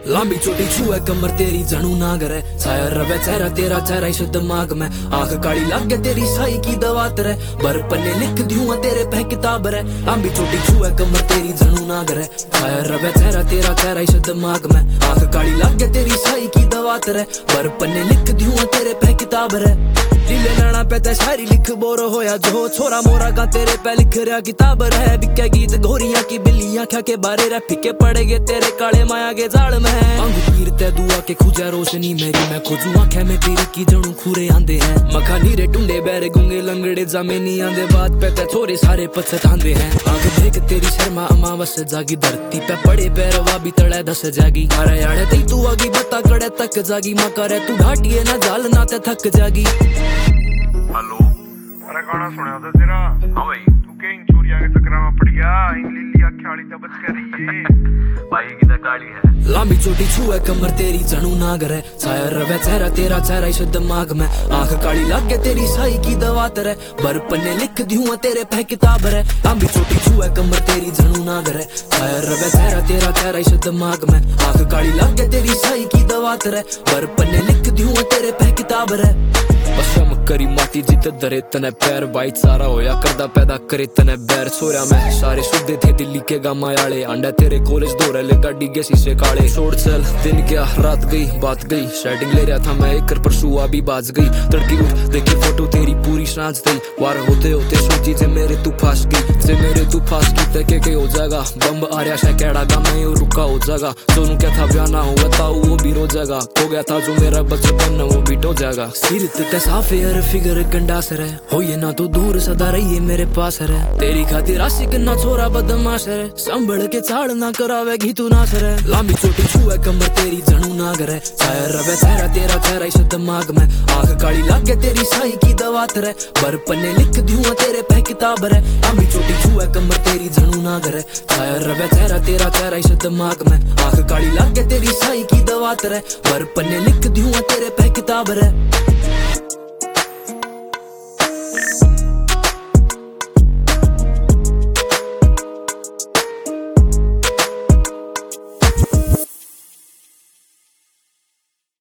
लंबी छोटी छुए कमर तेरी जनू नागर है, छाया रवे चेहरा तेरा चेहरा इस दिमाग में, आंख काली लागे तेरी साई की दवात रे, बर पन्ने लिख दियूं तेरे पे किताब रे। लंबी छोटी छुए कमर तेरी जनू नागर है, छाया रवे चेहरा तेरा चेहरा इस दिमाग में, आंख काली लागे तेरी साई की दवात रे, बर पन्ने लिख दियूं तेरे पे किताब रे। लीले लाना पे ते शायरी लिख बोरो होया जो छोरा मोरा का तेरे पे लिख रहा किताब है, बिके गीत घोरियां की बिल्लियां क्या के बारे रे, फिके पड़ेगे तेरे काले माया के जाल में। अंग पीरते दुआ के खुजा रोशनी मेरी, मैं खोजू आंखें में तेरी की जणू खूरे आंदे हैं, मखा नीरे टुंडे बैरे गुंगे लंगड़े जामे नी आंदे, बात पे ते छोरे सारे पछतांदे हैं। आंख देख तेरी शर्मा अमावस जागी, धरती पे पड़े पैरवा भी तड़े दस जागी, अरे यारे ती तू आगी बता कड़े तक जागी, मका रे तू घाटिए ना जाल ना ते थक जागी। हेलो, अरे गाना सुना था तेरा? हाँ भाई, तू कहीं चोरिया के चक्कर में पड़ गया, इन लिली अखाड़ी तो बच कर रही है भाई की तो काली है। लंबी छोटी छुए कमर तेरी जनू नागर है, छाया रवे चेहरा तेरा चेहरा इस दिमाग में, आंख काली लागे तेरी साई की दवात रे, बर पन्ने लिख दियूं तेरे पे किताब रे। लंबी छोटी छुए कमर तेरी जनू नागर है, छाया रवे चेहरा तेरा चेहरा इस दिमाग में, आंख काली लागे तेरी साई की दवात रे, बर पन्ने लिख दियूं तेरे पे किताब रे। बसम करी माटी जित दरे तने पैर बाइट सारा होया करदा पैदा करे तने बैर, छोरा मैं सारे सुधे थे दिल्ली के गामा आले, अंडा तेरे कॉलेज दौरे ले गाड़ी के शीशे काले, छोड़ चल दिन क्या रात गई बात गई, सेटिंग ले रहा था मैं एक पर सुआ भी बाज गई, तड़की उठ देखी फोटो तेरी पूरी सांझ दी, वार होते होते सोची जे मेरे तू फांस गई, जे मेरे तू फांस की ते के हो जाएगा, बम्ब आ रहा है कैड़ा गा मैं रुका हो जाएगा, सोनू क्या था ब्याह ना हुआ था वो भी रो जाएगा, हो गया था जो मेरा बचपन वो भी टो जाएगा। सिर ते साफ यार फिगर गंडास रे, हो ये ना तो दूर सदा रही है मेरे पास रे, तेरी खातिर आशिक ना छोरा बदमाश रे, संभल के चाड़ ना करावेगी तू नाश रे। लंबी छोटी छुए कमर तेरी जनू नागर है, छाया रवे चेहरा तेरा चेहरा इस दिमाग में, आंख काली लागे तेरी साई की दवात रे, बर पन्ने लिख दियूं तेरे पे किताब रे। लंबी छोटी छुए कमर तेरी जनू नागर है, छाया रवे चेहरा तेरा चेहरा इस दिमाग में, आंख काली लागे तेरी साई की दवात रे, बर पन्ने लिख दियूं तेरे पे किताब रे।